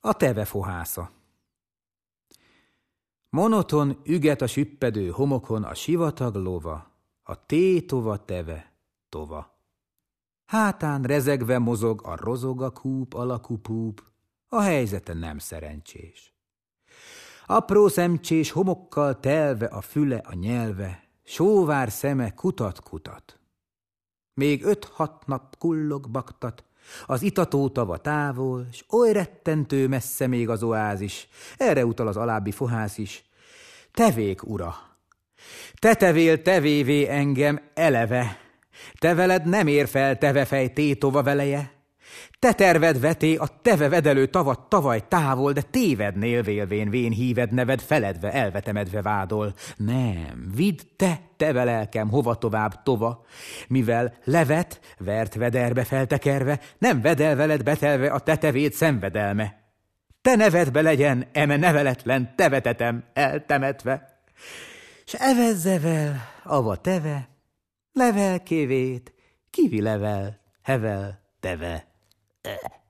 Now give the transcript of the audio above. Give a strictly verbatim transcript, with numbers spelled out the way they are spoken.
A teve fohásza. Monoton üget a süppedő homokon a sivatag lova, a tétova teve tova. Hátán rezegve mozog a rozoga kúp alakú púp, a helyzete nem szerencsés. Apró szemcsés homokkal telve a füle a nyelve, sóvár szeme kutat-kutat. Még öt-hat nap kullog baktat, az itató tava távol, s oly rettentő messze még az oázis, erre utal az alábbi fohász is. Tevék ura, te tevél tevévé engem eleve, te veled nem ér fel tevefej tétova veleje, te terved veté a teve vedelő tavat tavaj távol, de tévednél vélvén vén híved neved feledve, elvetemedve vádol. Nem, vidd te, teve lelkem, hova tovább tova, mivel levet, vert vederbe feltekerve, nem vedel veled betelve a te tevét szenvedelme. Te nevedbe legyen, eme neveletlen tevetetem eltemetve, s evezzevel, ava teve, level kévét, kivi level, hevel, teve.